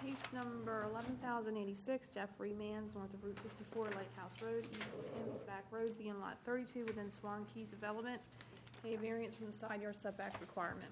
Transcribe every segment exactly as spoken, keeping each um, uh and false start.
Case number eleven thousand eighty-six, Jeffrey Mans, north of Route fifty-four, Lighthouse Road, east of Canvasback Road, being lot thirty-two within Swan Keys Development, a variance from the side yard setback requirement.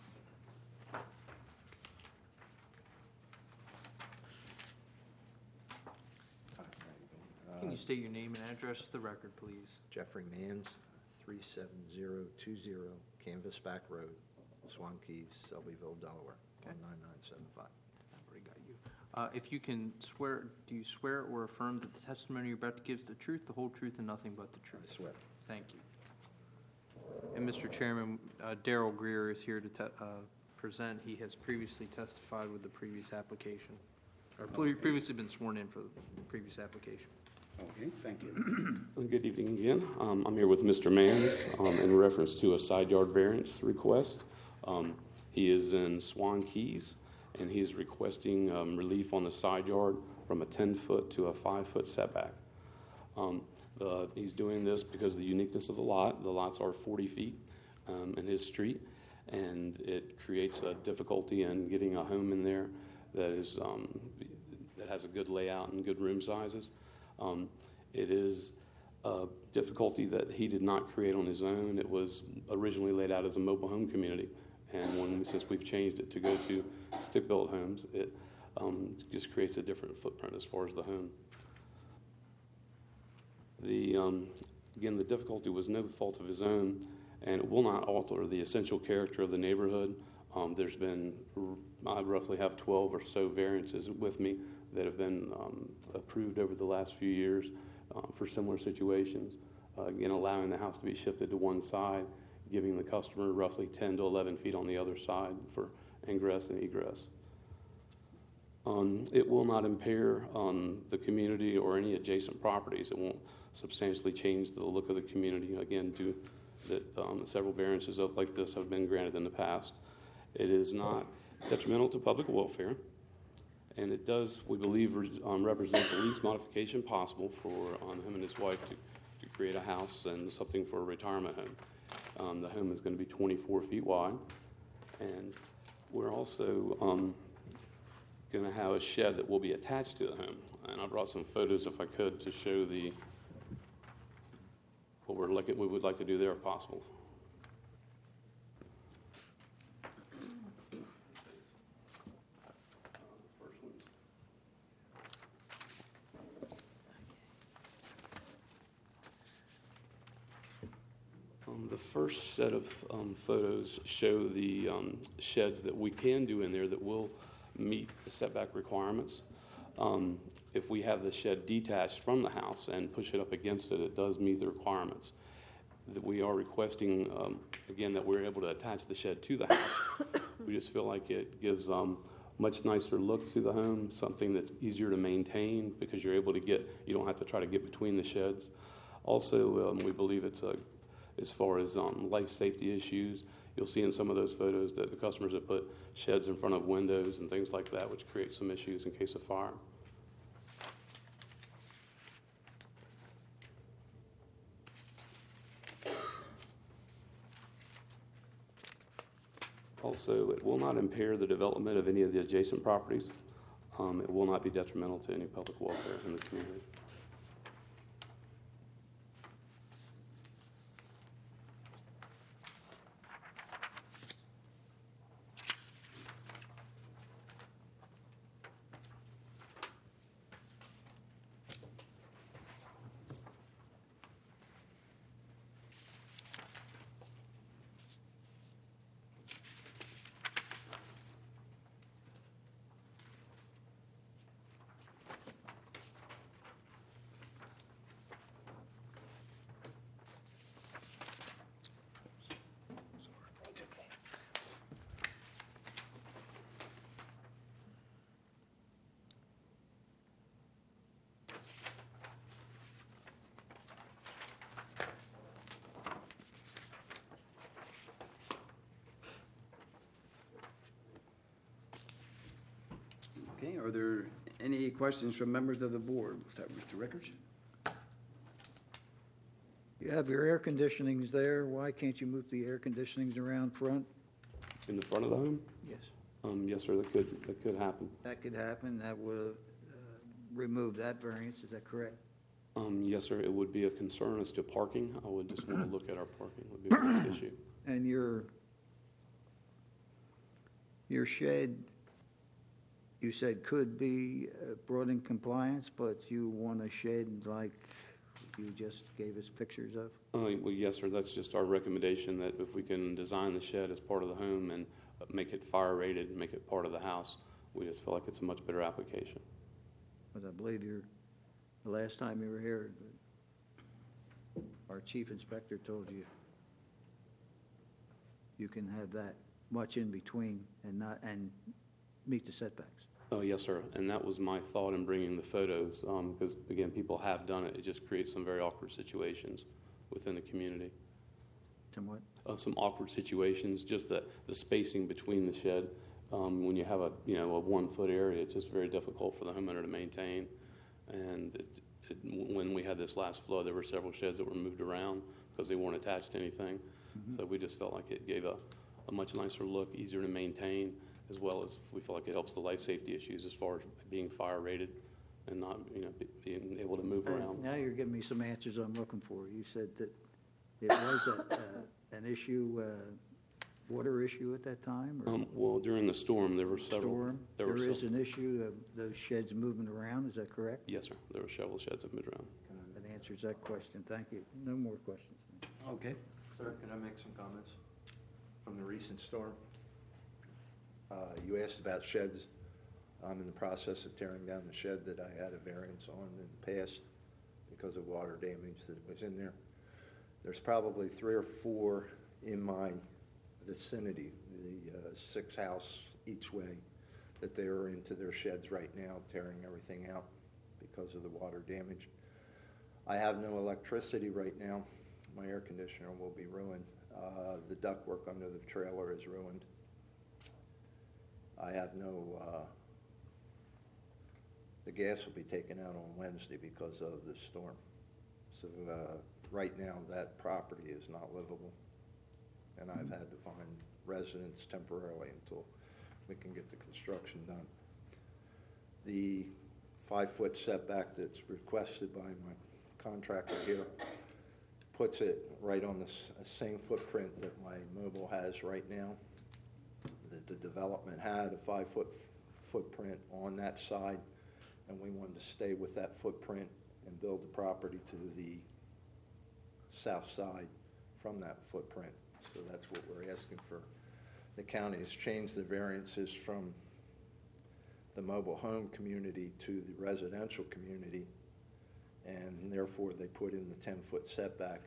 Can you state your name and address to the record, please? Jeffrey Mans, three seven zero two zero Canvasback Road, Swan Keys, Selbyville, Delaware, one nine nine seven five. I've already got you. Uh, If you can swear, do you swear or affirm that the testimony you're about to give is the truth, the whole truth, and nothing but the truth? I swear. Thank you. And Mister Chairman, uh, Darrell Greer is here to te- uh, present. He has previously testified with the previous application, or pre- previously been sworn in for the previous application. Okay, thank you. Good evening again. Um, I'm here with Mister Mans um, in reference to a side yard variance request. Um, he is in Swan Keys, and he is requesting um, relief on the side yard from a ten-foot to a five-foot setback. Um, the, he's doing this because of the uniqueness of the lot. The lots are forty feet um, in his street, and it creates a difficulty in getting a home in there that is um, that has a good layout and good room sizes. Um, it is a difficulty that he did not create on his own. It was originally laid out as a mobile home community, and when since we've changed it to go to stick-built homes, it um, just creates a different footprint as far as the home. The um, again, the difficulty was no fault of his own, and it will not alter the essential character of the neighborhood. Um, there's been, I roughly have twelve or so variances with me that have been um, approved over the last few years uh, for similar situations. Uh, again, allowing the house to be shifted to one side, giving the customer roughly ten to eleven feet on the other side for ingress and egress. Um, it will not impair um, the community or any adjacent properties. It won't substantially change the look of the community. Again, due that um, several variances of like this have been granted in the past. It is not detrimental to public welfare. And it does, we believe, um, represent the least modification possible for um, him and his wife to, to create a house and something for a retirement home. Um, the home is going to be twenty-four feet wide. And we're also um, going to have a shed that will be attached to the home. And I brought some photos, if I could, to show the what we're looking, we would like to do there if possible. Um, the first set of um, photos show the um, sheds that we can do in there that will meet the setback requirements. Um, if we have the shed detached from the house and push it up against it, it does meet the requirements. That we are requesting, um, again, that we're able to attach the shed to the house. We just feel like it gives um, much nicer look to the home, something that's easier to maintain because you're able to get, you don't have to try to get between the sheds. Also, um, we believe it's a as far as um, life safety issues. You'll see in some of those photos that the customers have put sheds in front of windows and things like that, which create some issues in case of fire. Also, it will not impair the development of any of the adjacent properties. Um, it will not be detrimental to any public welfare in the community. Okay, are there any questions from members of the board? We'll start with Mister Rickards. You have your air conditionings there. Why can't you move the air conditionings around front? In the front of the home? Yes. Um, yes, sir, that could, that could happen. That could happen, that would uh, remove that variance, is that correct? Um, yes, sir, it would be a concern as to parking. I would just want to look at our parking, would be a big issue. And your, your shed, you said could be uh, brought in compliance, but you want a shed like you just gave us pictures of? Uh, well, yes, sir, that's just our recommendation, that if we can design the shed as part of the home and make it fire rated, make it part of the house, we just feel like it's a much better application. Because I believe you're, the last time you were here, our chief inspector told you you can have that much in between and not, and meet the setbacks. Oh, yes, sir, and that was my thought in bringing the photos, um, because, again, people have done it. It just creates some very awkward situations within the community. Somewhat? Uh, some awkward situations, just the, the spacing between the shed. Um, when you have a, you know, a one-foot area, it's just very difficult for the homeowner to maintain. And it, it, when we had this last flood, there were several sheds that were moved around because they weren't attached to anything. Mm-hmm. So we just felt like it gave a, a much nicer look, easier to maintain, as well as we feel like it helps the life safety issues as far as being fire rated and not, you know, be, being able to move Uh, around. Now you're giving me some answers I'm looking for. You said that it was a, uh, an issue, uh, water issue at that time? or Um, well, during the storm, there were several. Storm? There There were is several. an issue of those sheds moving around, is that correct? Yes, sir. There were several sheds that moved around. That answers that question. Thank you. No more questions. Okay. Sir, can I make some comments from the recent storm? Uh, You asked about sheds. I'm in the process of tearing down the shed that I had a variance on in the past because of water damage that was in there. There's probably three or four in my vicinity, the uh, six house each way, that they are into their sheds right now, tearing everything out because of the water damage. I have no electricity right now. My air conditioner will be ruined. Uh, the ductwork under the trailer is ruined. I have no, uh, the gas will be taken out on Wednesday because of the storm. So uh, right now, that property is not livable, and I've had to find residents temporarily until we can get the construction done. The five-foot setback that's requested by my contractor here puts it right on the s- same footprint that my mobile has right now. That the development had a five-foot f- footprint on that side, and we wanted to stay with that footprint and build the property to the south side from that footprint. So that's what we're asking for. The county has changed the variances from the mobile home community to the residential community, and therefore they put in the ten-foot setback.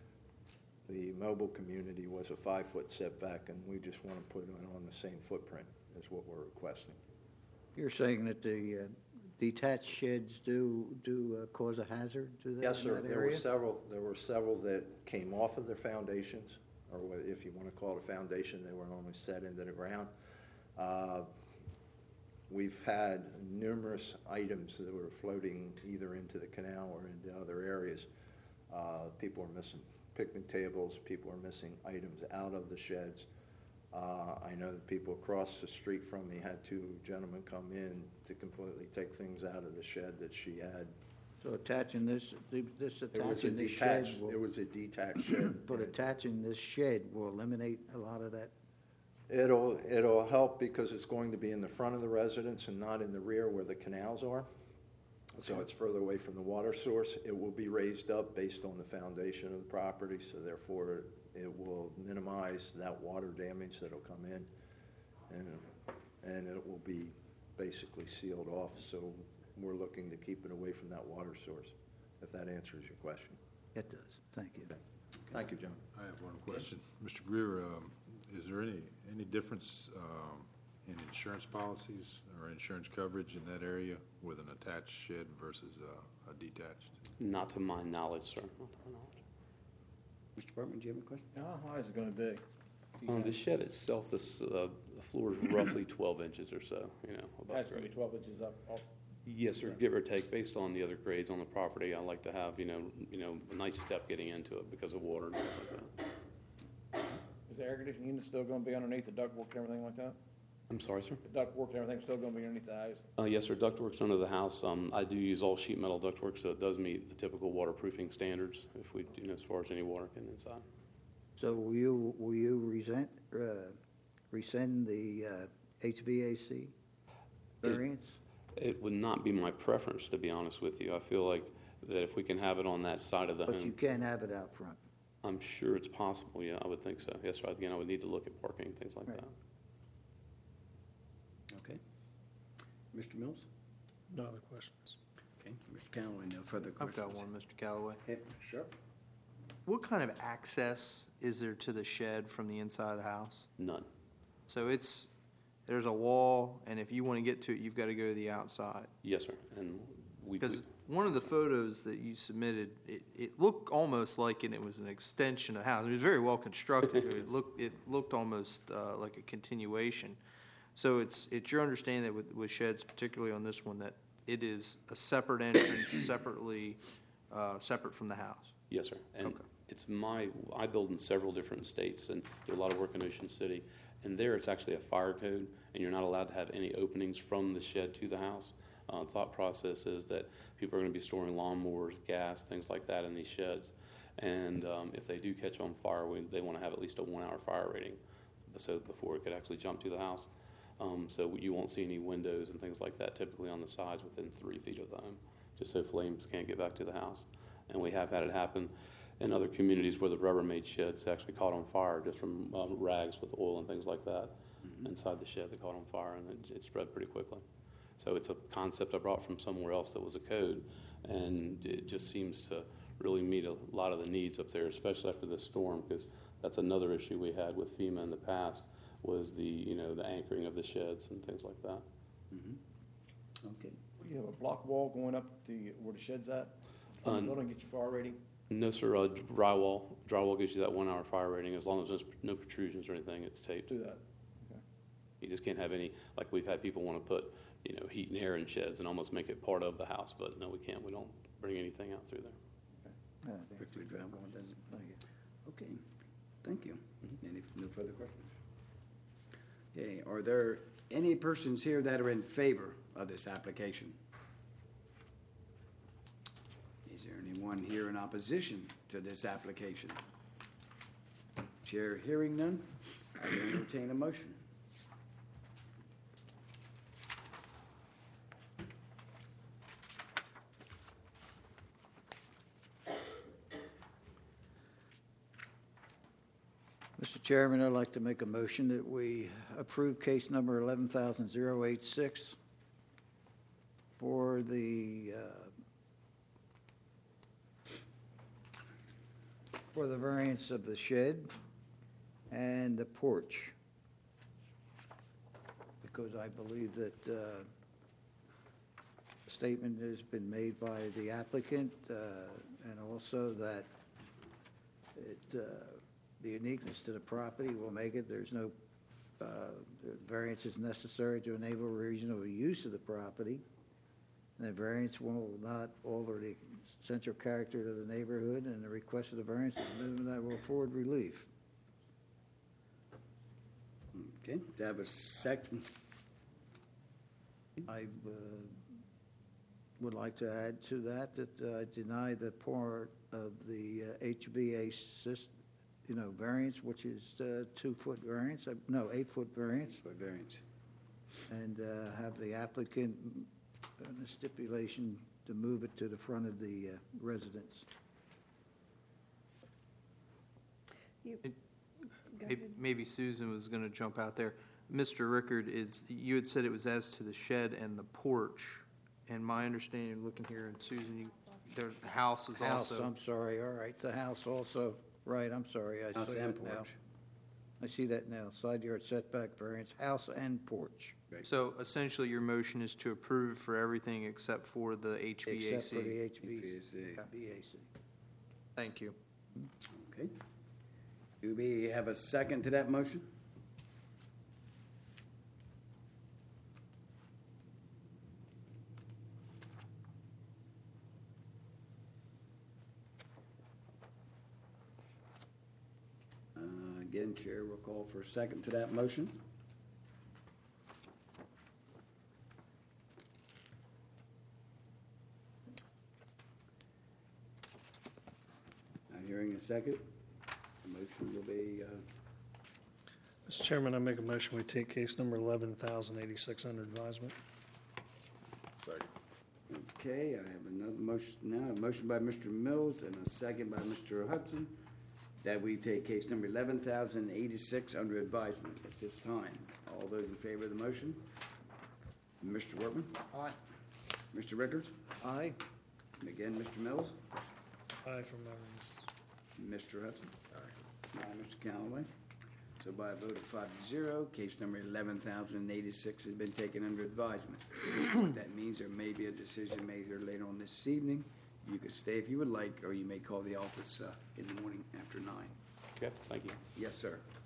The mobile community was a five-foot setback, and we just want to put it on the same footprint is what we're requesting. You're saying that the uh, detached sheds do, do uh, cause a hazard to that, Yes, in sir. that There were area? several, there were several that came off of their foundations, or wha- if you want to call it a foundation, they were only set into the ground. Uh, We've had numerous items that were floating either into the canal or into other areas. Uh, People are missing picnic tables, people are missing items out of the sheds. Uh, I know that people across the street from me had two gentlemen come in to completely take things out of the shed that she had. So attaching this, this It was a attaching this shed detached, will, it was a detached shed. but attaching this shed will eliminate a lot of that. It'll, it'll help because it's going to be in the front of the residence and not in the rear where the canals are. So it's further away from the water source. It will be raised up based on the foundation of the property, so therefore it will minimize that water damage that'll come in. And, and it will be basically sealed off, so we're looking to keep it away from that water source, if that answers your question. It does. Thank you. Thank you, John. I have one question. Mister Greer, um, is there any, any difference um, in insurance policies or insurance coverage in that area with an attached shed versus uh, a detached? Not to my knowledge, sir. Not to my knowledge. Mister Bergman, do you have a question? How high is it gonna be? Um, the shed itself, this, uh, the floor is roughly twelve inches or so, you know, above Has to be grade. twelve inches up, up. Yes, sir, give or take, based on the other grades on the property. I like to have, you know, you know, a nice step getting into it because of water and things like that. Is the air conditioning unit still gonna be underneath the ductwork and everything like that? I'm sorry, sir? The ductwork and everything's still gonna be underneath the house? Uh, yes, sir, ductwork's under the house. Um, I do use all sheet metal ductwork, so it does meet the typical waterproofing standards if we, you know, as far as any water getting inside. So will you, will you resent, uh, rescind the uh, H V A C variance? It would not be my preference, to be honest with you. I feel like that if we can have it on that side of the But you home, can't have it out front. I'm sure it's possible, yeah, I would think so. Yes, sir, again, I would need to look at parking, things like Right. that. Okay. Mister Mills? No other questions. Okay. Mister Callaway, no further I've questions? got one, Mister Callaway. Okay, sure. What kind of access is there to the shed from the inside of the house? None. So it's, there's a wall, and if you want to get to it, you've got to go to the outside. Yes, sir, and we, Because one of the photos that you submitted, it, it looked almost like it was an extension of the house. It was very well constructed. It looked, it looked almost uh, like a continuation. So it's, it's your understanding that with, with sheds, particularly on this one, that it is a separate entrance, separately, uh, separate from the house? yes, sir, and Okay. it's my, I build in several different states and do a lot of work in Ocean City, and there it's actually a fire code, and you're not allowed to have any openings from the shed to the house. Uh, thought process is that people are going to be storing lawnmowers, gas, things like that in these sheds. And um, if they do catch on fire, we, they want to have at least a one-hour fire rating, so before it could actually jump to the house. Um, so you won't see any windows and things like that typically on the sides within three feet of the home, just so flames can't get back to the house. And we have had it happen in other communities where the Rubbermaid sheds actually caught on fire just from um, rags with oil and things like that Mm-hmm. inside the shed that caught on fire, and it, it spread pretty quickly. So it's a concept I brought from somewhere else that was a code, and it just seems to really meet a lot of the needs up there, especially after this storm, because that's another issue we had with FEMA in the past, was the, you know, the anchoring of the sheds and things like that. Mm-hmm. Okay. You have a block wall going up the, where the shed's at? From the Um, building, get your fire rating? No, sir, uh, drywall, drywall gives you that one-hour fire rating. As long as there's no protrusions or anything, it's taped. Do that. You just can't have any, like we've had people want to put, you know, heat and air in sheds and almost make it part of the house, but no, we can't. We don't bring anything out through there. Uh, Quickly drive on, doesn't it? Thank you. Okay, thank you. Any, no further questions? Okay, are there any persons here that are in favor of this application? Is there anyone here in opposition to this application? Chair hearing none, I will entertain a motion. Mister Chairman, I'd like to make a motion that we approve case number eleven thousand eighty-six for the, uh, for the variance of the shed and the porch. Because I believe that uh, a statement has been made by the applicant, uh, and also that it, uh, the uniqueness to the property will make it, there's no uh, variance is necessary to enable reasonable use of the property. And the variance will not alter the central character of the neighborhood, and the request of the variance is minimum that will afford relief. Okay, do I have a second? I uh, would like to add to that, that uh, I deny the part of the uh, H V A system, you know, variance, which is uh, two-foot variance, uh, no, eight-foot variance, For variance. and uh, have the applicant, uh, the stipulation to move it to the front of the uh, residence. You, It- go May- ahead. Maybe Susan was going to jump out there. Mister Rickard, is, you had said it was as to the shed and the porch, and my understanding, looking here, and Susan, you, there, the house is House, also. I'm sorry, all right, the house also, right, I'm sorry, I House see and that now. porch. I see that now, side yard setback variance, house and porch, So essentially, your motion is to approve for everything except for the H V A C. except for the H V H V A C. A C. Thank you. Okay. Do we have a second to that motion? Uh, Again, Chair will call for a second to that motion. a second. The motion will be, uh, Mister Chairman, I make a motion, we take case number eleven thousand eighty-six under advisement. Second. okay, I have another motion now, a motion by Mister Mills and a second by Mister Hudson, that we take case number eleven thousand eighty-six under advisement at this time. All those in favor of the motion? Mister Workman? Aye. Mister Rickards? Aye. And again, Mister Mills? Aye for members. Mister Hudson? Aye. Aye, Mister Callaway. So by a vote of five to zero, case number eleven thousand eighty-six has been taken under advisement. That means there may be a decision made here later on this evening. You could stay if you would like, or you may call the office uh, in the morning after nine. Okay, thank you. Yes, sir.